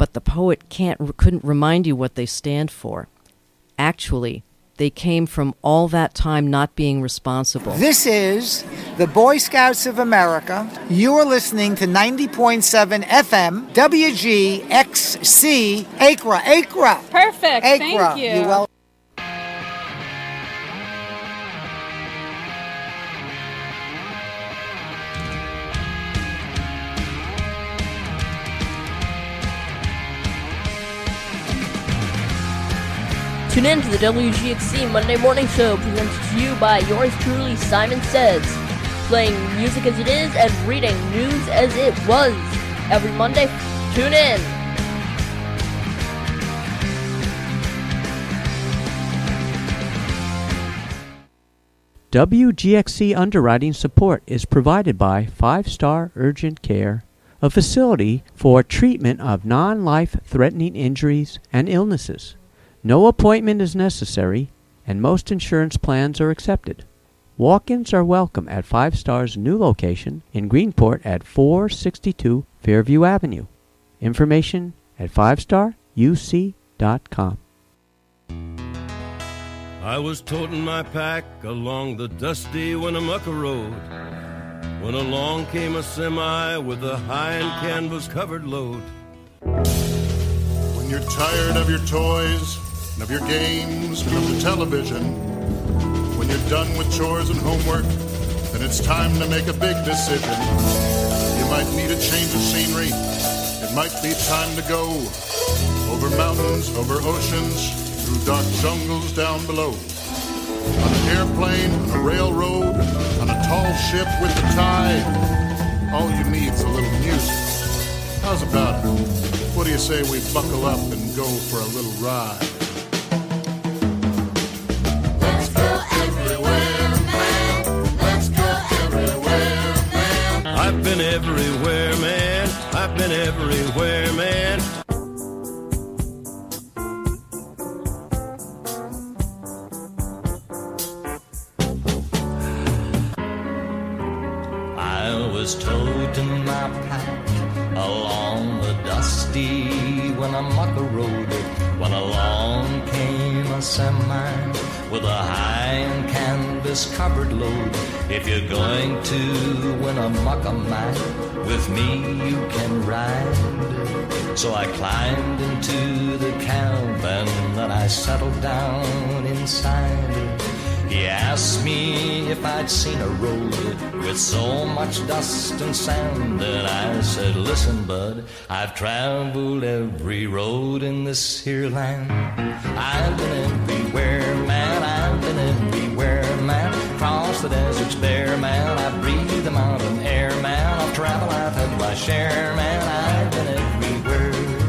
but the poet couldn't remind you what they stand for. Actually, they came from all that time not being responsible. This is the Boy Scouts of America. You are listening to 90.7 FM, WGXC, Acra. Perfect, Acra. thank you. You're welcome. Tune in to the WGXC Monday Morning Show, presented to you by yours truly, Simon Says, playing music as it is and reading news as it was. Every Monday, tune in. WGXC underwriting support is provided by 5 Star Urgent Care, a facility for treatment of non-life-threatening injuries and illnesses. No appointment is necessary, and most insurance plans are accepted. Walk-ins are welcome at 5 Star's new location in Greenport at 462 Fairview Avenue. Information at 5staruc.com. I was toting my pack along the dusty Winnemucca Road when along came a semi with a high and canvas-covered load. When you're tired of your toys and of your games and of the television, when you're done with chores and homework, then it's time to make a big decision. You might need a change of scenery. It might be time to go over mountains, over oceans, through dark jungles down below. On an airplane, on a railroad, on a tall ship with the tide, all you need's a little music. How's about it? What do you say we buckle up and go for a little ride? I've been everywhere, man. I've been everywhere, man. I was toting my pack along the dusty Winnemucca Road when along came a semi with a high and canvas-covered load. If you're going to Winnemucca, man, with me you can ride. So I climbed into the cab and then I settled down inside. He asked me if I'd seen a road with so much dust and sand, and I said, listen, bud, I've traveled every road in this here land. I've been everywhere, man, I've been everywhere, man. Cross the deserts bare, man, I breathe the mountain air, man. I've traveled, I've had my share, man, I've been everywhere.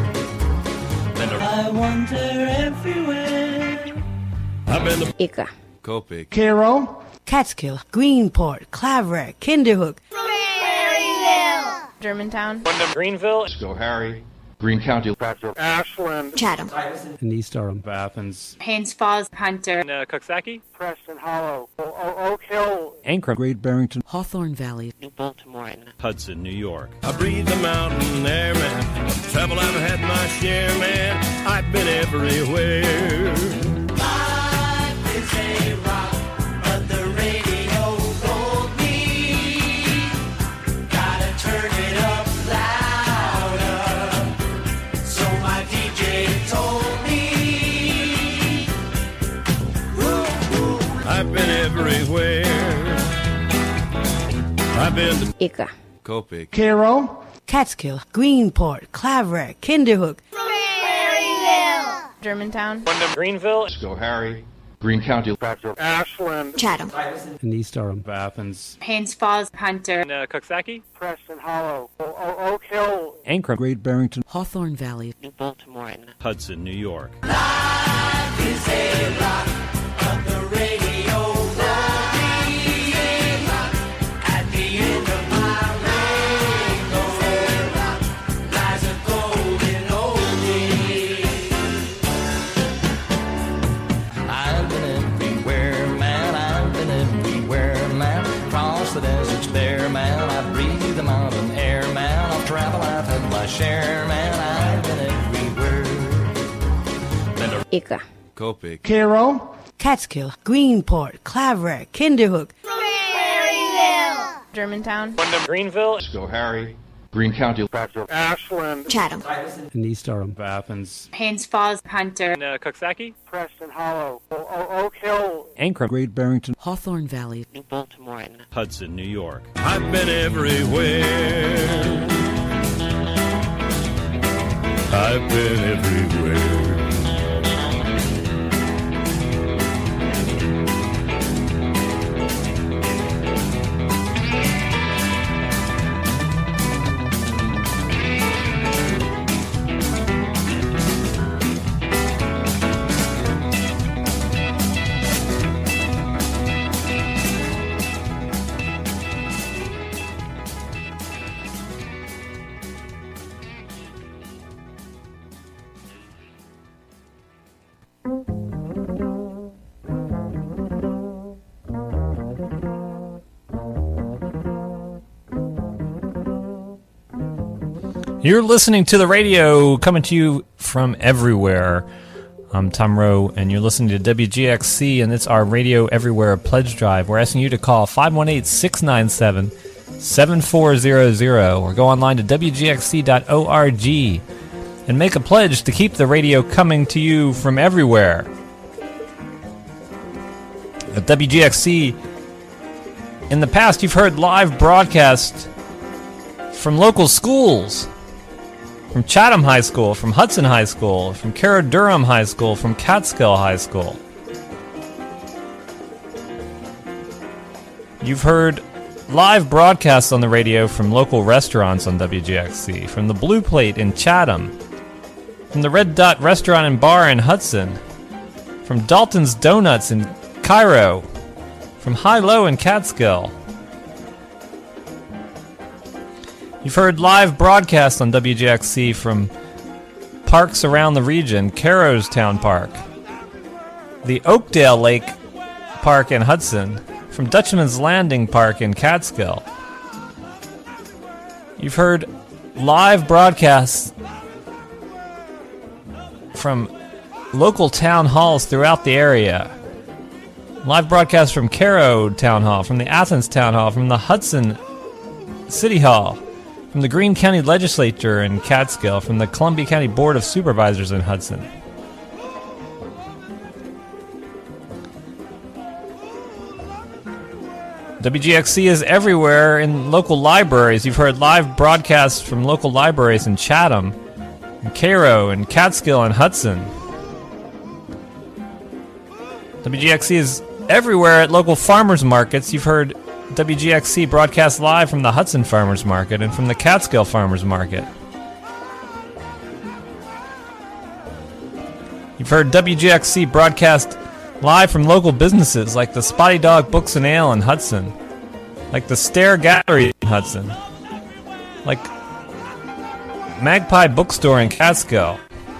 I wander everywhere. I've been to Ika. Copic, Cairo, Catskill, Greenport, Claverack, Kinderhook, Maryville, Germantown, Greenville, Schoharie, Greene County, Ashland, Chatham, and East Durham, Athens, Haines Falls, Hunter, Coxsackie, Preston Hollow, Oak Hill, Ankrum, Great Barrington, Hawthorne Valley, New Baltimore, and Hudson, New York. I breathe the mountain air, man. Travel, I've had my share, man. I've been everywhere. Life is a rock, but the radio told me gotta turn it up louder. So my DJ told me I've been everywhere. I've been to Ika. Copic, Cairo, Catskill, Greenport, Claverack, Kinderhook, Maryville, Germantown, Greenville, Schoharie, Greene County, Ashland, Chatham, and East Durham, Athens, Haines Falls, Hunter, Coxsackie, Preston Hollow, Oak Hill, Ankrum, Great Barrington, Hawthorne Valley, New Baltimore, and Hudson, New York. life is a rock, but the radio told me at the end of my rainbow lies a golden oldie. I've been everywhere, man, I've been everywhere, man. Cross the deserts bare, man, I breathe the mountain air, man. I've traveled, I've had my share, man, I've been everywhere. Topeka, Copic, Cairo, Catskill, Greenport, Claverack, Kinderhook, Germantown, Greenville, Schoharie, Greene County, Ashland, Chatham, and East Durham. Athens, Haines Falls, Hunter, Coxsackie, Preston Hollow, Oak Hill, Ankrum, Great Barrington, Hawthorne Valley, New Baltimore, and Hudson, New York. I've been everywhere. I've been everywhere. You're listening to the radio coming to you from everywhere. I'm Tom Rowe, and you're listening to WGXC, and it's our Radio Everywhere Pledge Drive. We're asking you to call 518-697-7400 or go online to WGXC.org and make a pledge to keep the radio coming to you from everywhere. At WGXC, in the past, you've heard live broadcasts from local schools. From Chatham High School, from Hudson High School, from Cara Durham High School, from Catskill High School. You've heard live broadcasts on the radio from local restaurants on WGXC, from the Blue Plate in Chatham, from the Red Dot Restaurant and Bar in Hudson, from Dalton's Donuts in Cairo, from High Low in Catskill. You've heard live broadcasts on WGXC from parks around the region, Cairo's Town Park, the Oakdale Lake Park in Hudson, from Dutchman's Landing Park in Catskill. You've heard live broadcasts from local town halls throughout the area. Live broadcasts from Cairo Town Hall, from the Athens Town Hall, from the Hudson City Hall, from the Greene County Legislature in Catskill, from the Columbia County Board of Supervisors in Hudson. WGXC is everywhere in local libraries. You've heard live broadcasts from local libraries in Chatham, in Cairo, in Catskill, and Hudson. WGXC is everywhere at local farmers markets. You've heard WGXC broadcast live from the Hudson Farmers Market and from the Catskill Farmers Market. You've heard WGXC broadcast live from local businesses like the Spotty Dog Books and Ale in Hudson, like the Stair Gallery in Hudson, like Magpie Bookstore in Catskill.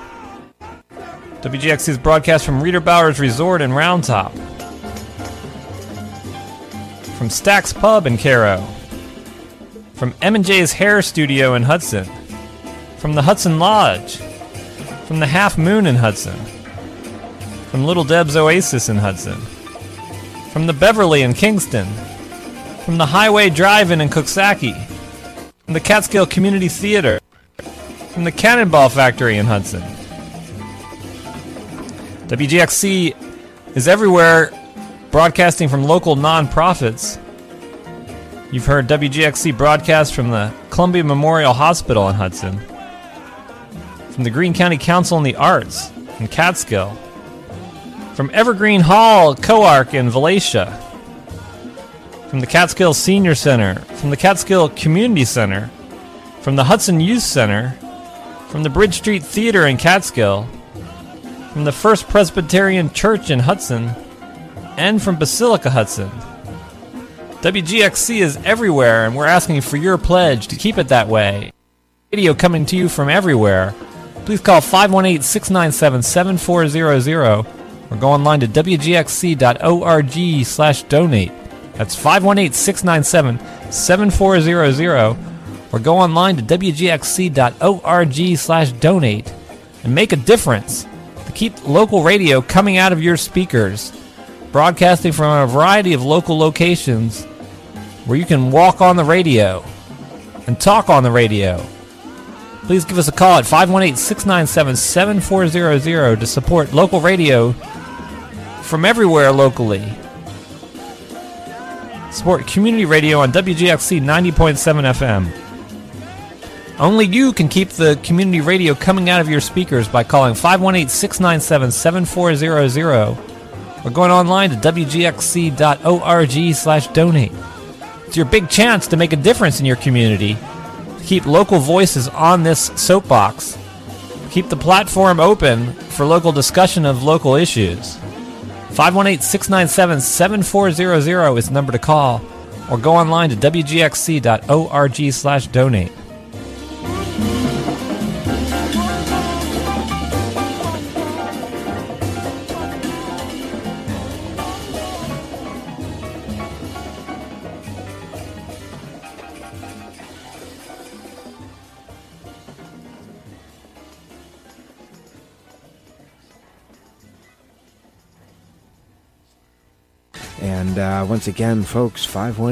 WGXC is broadcast from Reader Bowers Resort in Round Top, from Stack's Pub in Cairo, from M&J's Hair Studio in Hudson, from the Hudson Lodge, from the Half Moon in Hudson, from Little Deb's Oasis in Hudson, from the Beverly in Kingston, from the Highway Drive-In in Coxsackie, from the Catskill Community Theater, from the Cannonball Factory in Hudson. WGXC is everywhere, broadcasting from local non-profits. You've heard WGXC broadcast from the Columbia Memorial Hospital in Hudson, from the Greene County Council on the Arts in Catskill, from Evergreen Hall, Coark in Valatia, from the Catskill Senior Center, from the Catskill Community Center, from the Hudson Youth Center, from the Bridge Street Theater in Catskill, from the First Presbyterian Church in Hudson, and from Basilica Hudson. WGXC is everywhere, and we're asking for your pledge to keep it that way. Radio coming to you from everywhere. Please call 518-697-7400 or go online to WGXC.org/donate. That's 518-697-7400 or go online to WGXC.org/donate and make a difference to Keep local radio coming out of your speakers, broadcasting from a variety of local locations where you can walk on the radio and talk on the radio. Please give us a call at 518-697-7400 to support local radio from everywhere locally. Support community radio on WGXC 90.7 FM. Only you can keep the community radio coming out of your speakers by calling 518-697-7400 or going online to wgxc.org/donate. It's your big chance to make a difference in your community, to keep local voices on this soapbox, keep the platform open for local discussion of local issues. 518-697-7400 is the number to call, or go online to wgxc.org/donate. And once again, folks,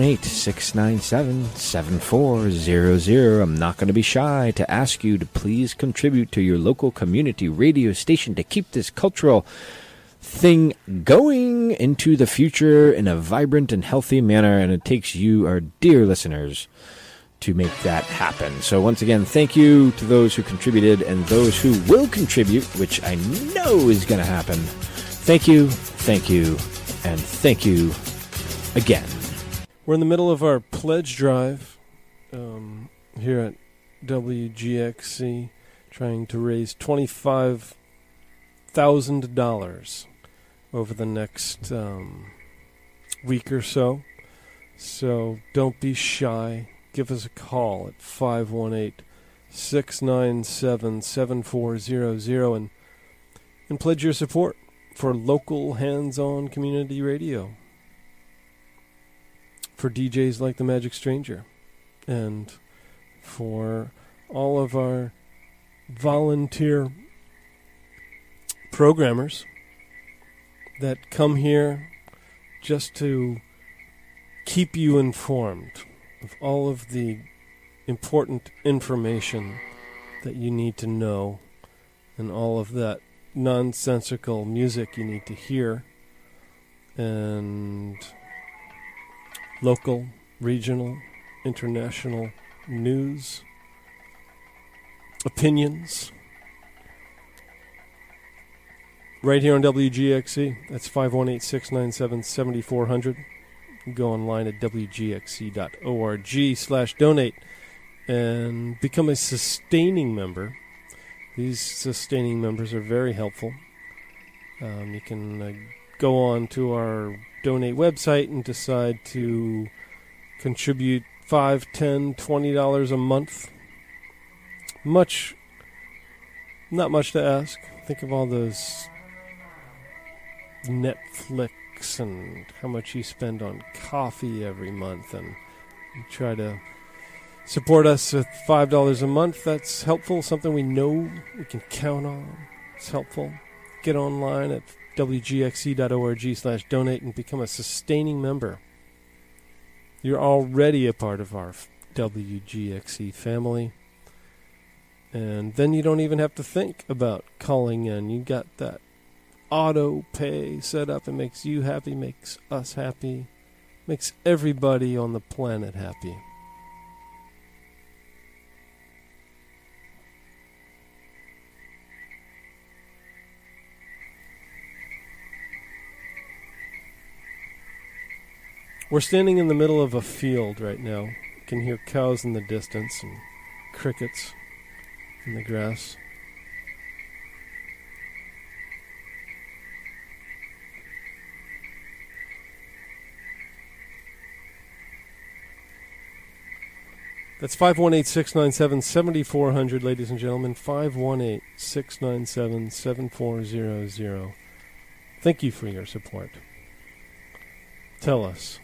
518-697-7400. I'm not going to be shy to ask you to please contribute to your local community radio station to keep this cultural thing going into the future in a vibrant and healthy manner. And it takes you, our dear listeners, to make that happen. So once again, thank you to those who contributed and those who will contribute, which I know is going to happen. Thank you, and thank you again. We're in the middle of our pledge drive here at WGXC, trying to raise $25,000 over the next week or so. So don't be shy. Give us a call at 518-697-7400 and pledge your support for local hands-on community radio, for DJs like the Magic Stranger, and for all of our volunteer programmers that come here just to keep you informed of all of the important information that you need to know and all of that nonsensical music you need to hear, and local, regional, international news, opinions, right here on WGXC. That's 518-697-7400. Go online at wgxc.org/donate and become a sustaining member. These sustaining members are very helpful. You can go on to our donate website and decide to contribute $5, $10, $20 a month. Not much to ask. Think of all those Netflix and how much you spend on coffee every month, and you try to support us with $5 a month. That's helpful, something we know we can count on. It's helpful. Get online at wgxc.org/donate and become a sustaining member. You're already a part of our WGXC family. And then you don't even have to think about calling in. You got that auto pay set up. It makes you happy, makes us happy, makes everybody on the planet happy. We're standing in the middle of a field right now. You can hear cows in the distance and crickets in the grass. That's 518-697-7400, ladies and gentlemen. 518-697-7400. Thank you for your support. Tell us.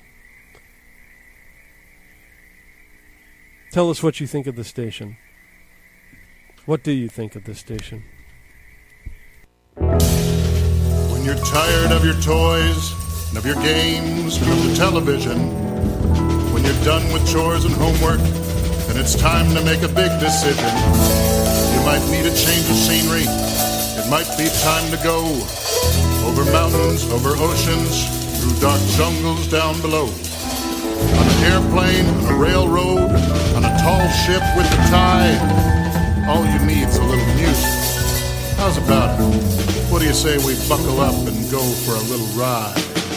Tell us what you think of the station. What do you think of the station? When you're tired of your toys and of your games and of the television, when you're done with chores and homework, and it's time to make a big decision, you might need a change of scenery. It might be time to go over mountains, over oceans, through dark jungles down below. On an airplane, on a railroad, on a tall ship with the tide, all you need's a little music. How's about it? What do you say we buckle up and go for a little ride?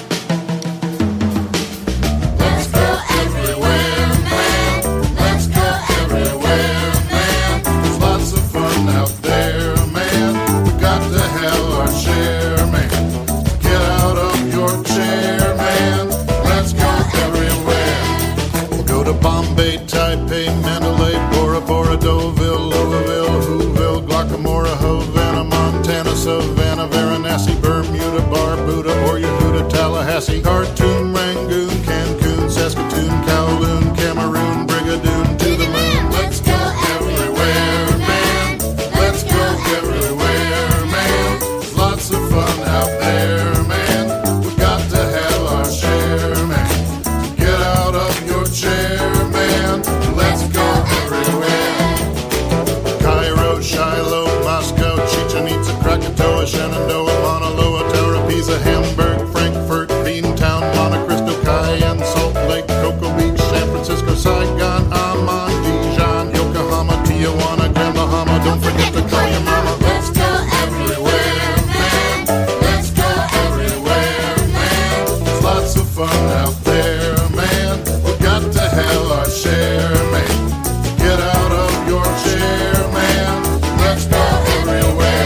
Let's go everywhere, man. Let's go everywhere, man. There's lots of fun out there, man. We got to have our share, man. Get out of your chair, man. Let's go everywhere. We'll go to Bombay, Taipei, Mandalay, Bora Bora, Deauville, Louisville, Whoville, Guacamora, Havana, Montana, Savannah, Varanasi, Bermuda, Barbuda, or Yehuda, Tallahassee, Khartoum, Rangoon, Cancun, Saskatoon, Kowloon, Cameroon, Brigadoon, to the moon. Let's go everywhere, man. Let's go everywhere, man. There's lots of fun out there, man. We got to have our share, man. Get out of your chair, man. Let's go everywhere. Cairo, Shiloh, Moscow, Chichen Itza, Krakatoa, Shenandoah, Mauna Loa, Tara, Pisa, Hamburg, Frankfurt, Beantown, Monte Cristo, Cayenne, Salt Lake, Cocoa Beach, San Francisco, Saigon, Amman, Dijon, Yokohama, Tijuana, Grand Bahama. Don't forget to call your mama. Let's go everywhere, man. Let's go everywhere, man. There's lots of fun out there, man. We got to have our share, man. Get out of your chair, man. Let's go everywhere.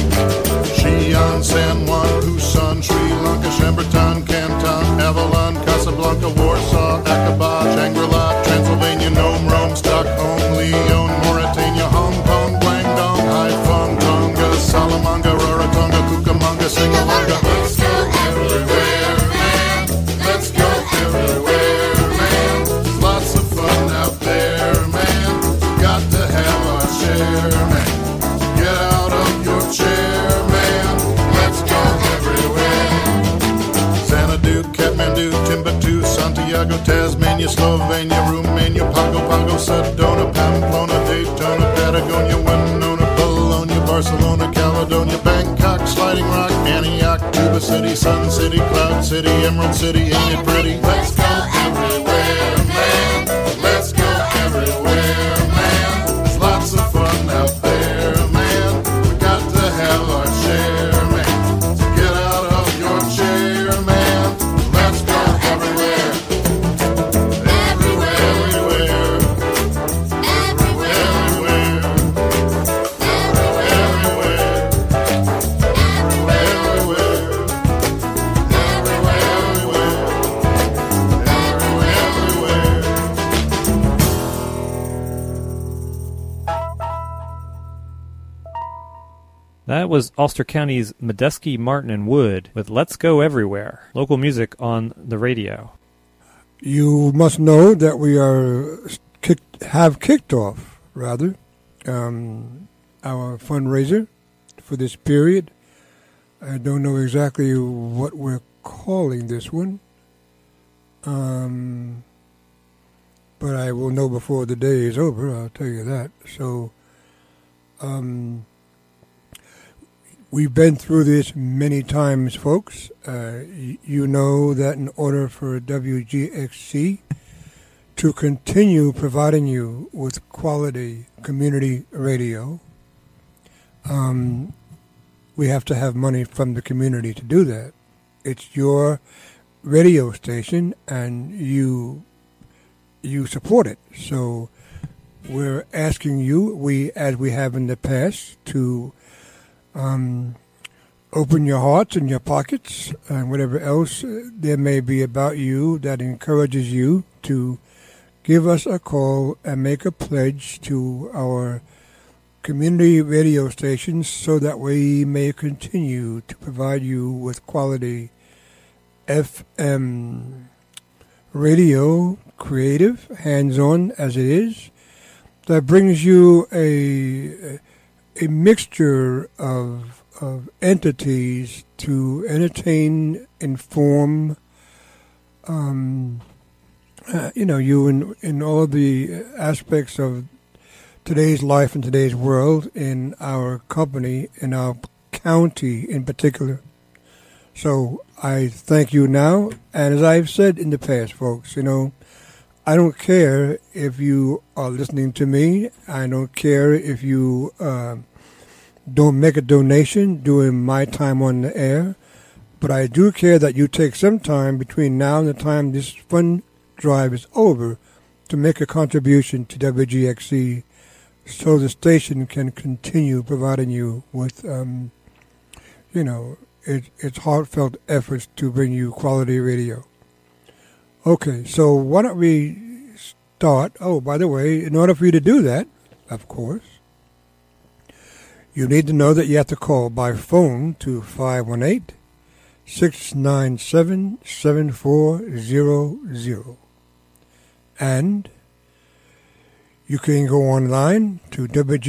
Xi'an, San Juan, Busan, Sri Lanka, Shemberton, Canton, Avalon, Casablanca, Warsaw, Aqaba, Shangri-La, Transylvania, Nome, Rome, Stockholm, Lyon, Mauritania, Hong Kong, Guangdong, Haiphong, Tonga, Salamanca, Rarotonga, Cucamonga, Singalonga. Let's go everywhere, man. Let's go everywhere, man. There's lots of fun out there, man. Got to have our share, man. Get out of your chair, man. Let's go everywhere. Xanadu, Kathmandu, Timbuktu, Santiago, Tasmania, Slovenia, Romania, Pago Pago, Sedona, Pamplona, Daytona, Patagonia, Winona, Bologna, Barcelona, Caledonia, Bangkok, Sliding Rock, Antioch, Tuba City, Sun City, Cloud City, Emerald City, ain't it pretty? Let's go everywhere, man. Let's go everywhere, man. There's lots of fun out there, man. We got to have our share, man. So get out of your chair, man. Let's go everywhere. Everywhere, everywhere. Everywhere, everywhere. Everywhere, That was Ulster County's Medeski, Martin, and Wood with Let's Go Everywhere, local music on the radio. You must know that we have kicked off our fundraiser for this period. I don't know exactly what we're calling this one, but I will know before the day is over, I'll tell you that. So, we've been through this many times, folks. You know that in order for WGXC to continue providing you with quality community radio, we have to have money from the community to do that. It's your radio station, and you support it. So we're asking you, as we have in the past, to open your hearts and your pockets and whatever else there may be about you that encourages you to give us a call and make a pledge to our community radio stations so that we may continue to provide you with quality FM radio, creative, hands-on as it is, that brings you a a mixture of entities to entertain, inform, you in all of the aspects of today's life and today's world in our company, in our county in particular. So I thank you now, and as I've said in the past, folks, I don't care if you are listening to me. I don't care if you don't make a donation during my time on the air, but I do care that you take some time between now and the time this fund drive is over to make a contribution to WGXC so the station can continue providing you with, its heartfelt efforts to bring you quality radio. Okay, so why don't we start? Oh, by the way, in order for you to do that, of course, you need to know that you have to call by phone to 518-697-7400. And you can go online to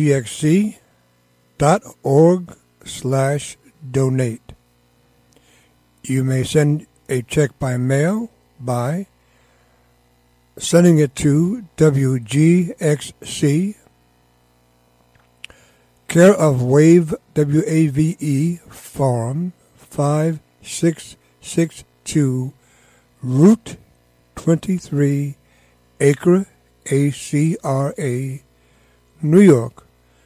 wgxc.org/donate. You may send a check by mail by sending it to WGXC, care of Wave, WAVE, Farm, 5662, Route 23, Acre, ACRA, New York,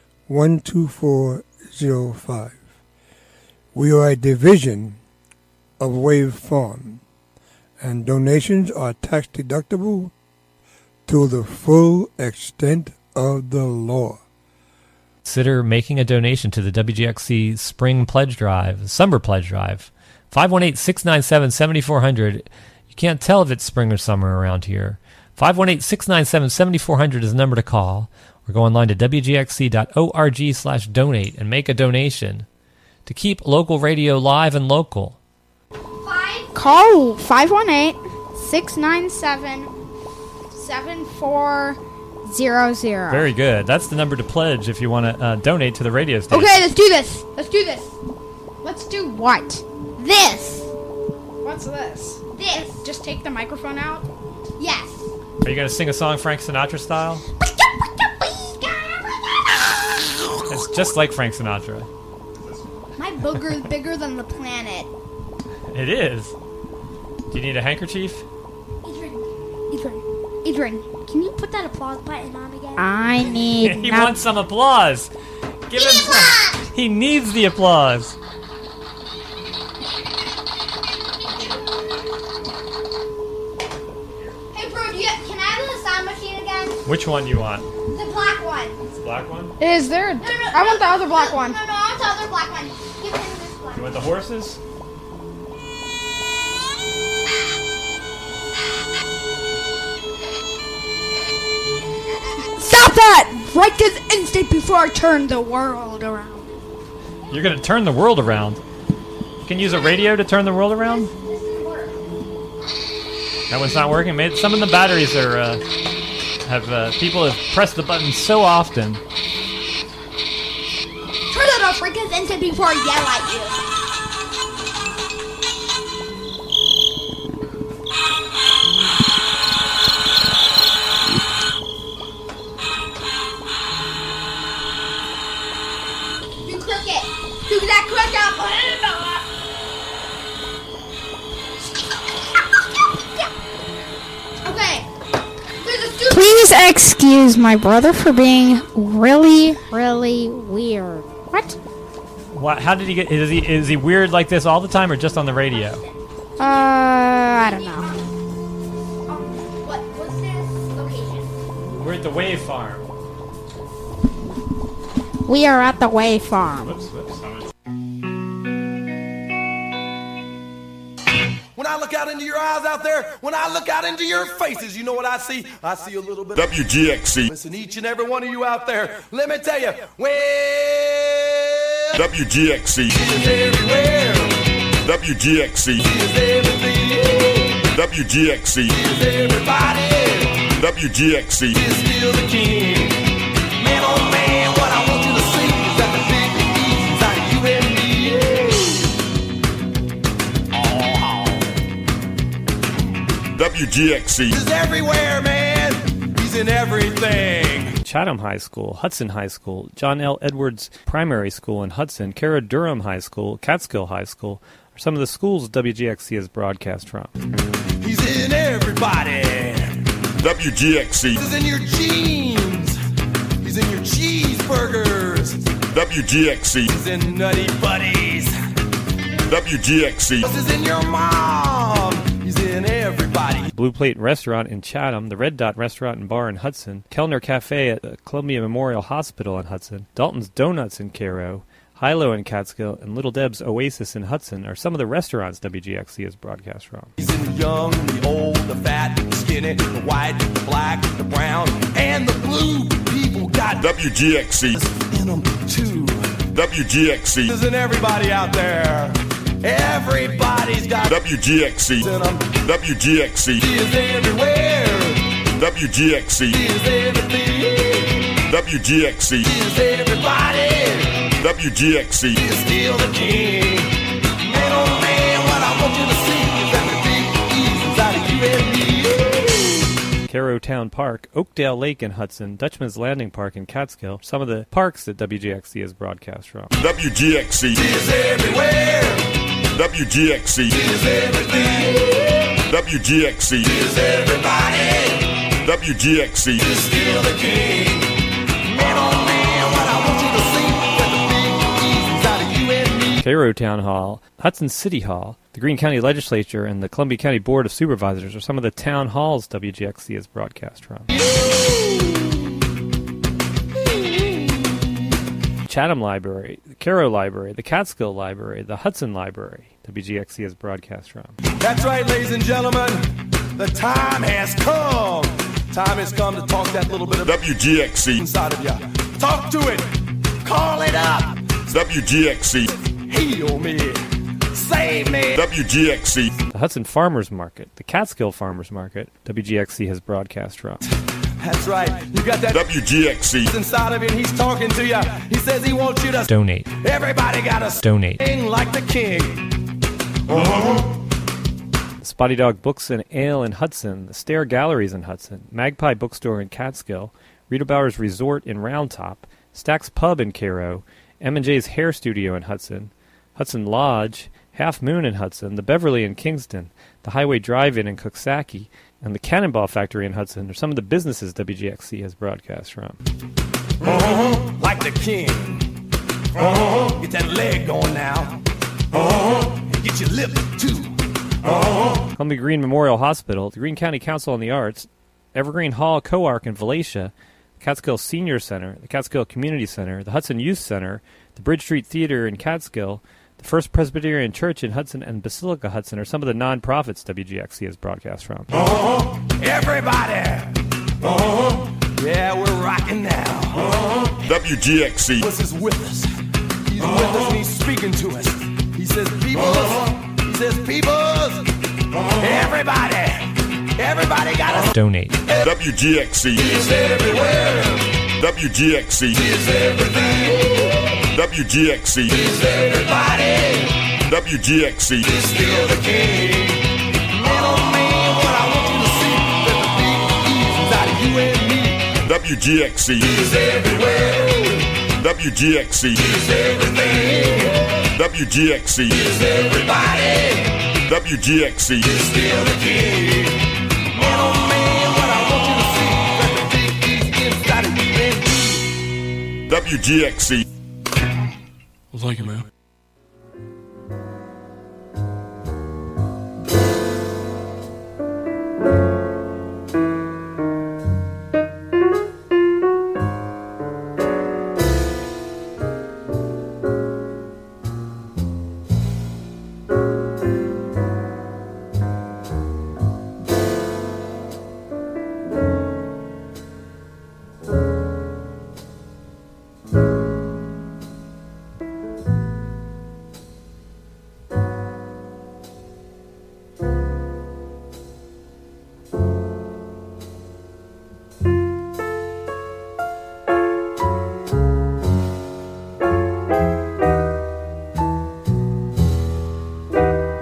12405. We are a division of Wave Farm, and donations are tax deductible to the full extent of the law. Consider making a donation to the WGXC Spring Pledge Drive, Summer Pledge Drive. 518-697-7400. You can't tell if it's spring or summer around here. 518-697-7400 is the number to call, or go online to wgxc.org/donate and make a donation to keep local radio live and local. Call 518-697-7400. Very good. That's the number to pledge if you want to donate to the radio station. Okay, let's do this. Let's do what? This. What's this? This. Just take the microphone out? Yes. Are you going to sing a song Frank Sinatra style? It's just like Frank Sinatra. My booger is bigger than the planet. It is. Do you need a handkerchief? Adrian, can you put that applause button on again? I need. He wants some applause. Give him some. He needs the applause. Hey, bro, can I have the sound machine again? Which one do you want? The black one. This black one? Is there? No, I want the other black one. No, I want the other black one. Give him this black. You want the horses? Stop that! Right this instant before I turn the world around. You're going to turn the world around. You can use a radio to turn the world around? That one's not working. Some of the batteries are people have pressed the button so often. Turn it off right this instant before I yell at you. Please excuse my brother for being really, really weird. What? How did he get? Is he weird like this all the time, or just on the radio? I don't know. What's this location? We're at the Wave Farm. We are at the Wave Farm. Whoops. When I look out into your eyes out there, when I look out into your faces, you know what I see? I see a little bit of WGXC. Listen, each and every one of you out there, let me tell you, well, WGXC is everywhere. WGXC Is everything. WGXC Is everybody. WGXC Is still the king. Man, oh man, what I want you to see is that the WGXC. He's everywhere, man. He's in everything. Chatham High School, Hudson High School, John L. Edwards Primary School in Hudson, Cara Durham High School, Catskill High School are some of the schools WGXC is broadcast from. He's in everybody. WGXC. He's in your jeans. He's in your cheeseburgers. WGXC. He's in Nutty Buddies. WGXC. He's in your mom. He's in everybody. Blue Plate Restaurant in Chatham, the Red Dot Restaurant and Bar in Hudson, Kellner Cafe at the Columbia Memorial Hospital in Hudson, Dalton's Donuts in Cairo, Hilo in Catskill, and Little Deb's Oasis in Hudson are some of the restaurants WGXC is broadcast from. He's in the young, the old, the fat, the skinny, the white, the black, the brown, and the blue. People got WGXC in them too. WGXC. Isn't everybody out there? Everybody's got WGXC in them. WGXC. He is everywhere. WGXC. He is everything. WGXC. He is everybody. WGXC. He is still the king. Man, oh man, what I want you to see is that the big ease inside of you and me. Cairo Town Park, Oakdale Lake in Hudson, Dutchman's Landing Park in Catskill, some of the parks that WGXC is broadcast from. WGXC is everywhere. WGXC is everything. WGXC is everybody. WGXC is still the king. Man, oh man, what I want you to see is that the big ease inside of you and me. Cairo Town Hall, Hudson City Hall, the Greene County Legislature, and the Columbia County Board of Supervisors are some of the town halls WGXC is broadcast from. Chatham Library, the Cairo Library, the Catskill Library, the Hudson Library, WGXC is broadcast from. That's right, ladies and gentlemen. The time has come. Time has come to talk that little bit of WGXC inside of you. Talk to it. Call it up. WGXC. Heal me. Save me. WGXC. The Hudson Farmers Market, the Catskill Farmers Market, WGXC has broadcast from. That's right. You got that WGXC inside of it. He's talking to you. He says he wants you to donate. Everybody got to donate. Sing like the king. Spotty Dog Books and Ale in Hudson, the Stair Galleries in Hudson, Magpie Bookstore in Catskill, Rita Bowers Resort in Round Top, Stack's Pub in Cairo, M&J's Hair Studio in Hudson, Hudson Lodge, Half Moon in Hudson, the Beverly in Kingston, the Highway Drive-In in Coxsackie, and the Cannonball Factory in Hudson are some of the businesses WGXC has broadcast from. Like the king. Get that leg going now. Get your lip too. Columbia Green Memorial Hospital, the Greene County Council on the Arts, Evergreen Hall Co-Arc in Valatia, the Catskill Senior Center, the Catskill Community Center, the Hudson Youth Center, the Bridge Street Theater in Catskill, the First Presbyterian Church in Hudson, and Basilica Hudson are some of the non-profits WGXC has broadcast from. Everybody. Yeah, we're rocking now. WGXC. This is with us. He's with us and he's speaking to us. He says, peoples. He says, peoples. Everybody. Everybody got to donate. WGXC is everywhere. WGXC is everything. WGXC is everybody. WGXC is still the king. Man, oh man, what I want you to see that the big ease inside of you and me. WGXC is everywhere. WGXC is everything. WGXC is everybody. WGXC is still the king. Man, oh man, what I want you to see that the big ease inside of you and me. WGXC. Well, thank you, man.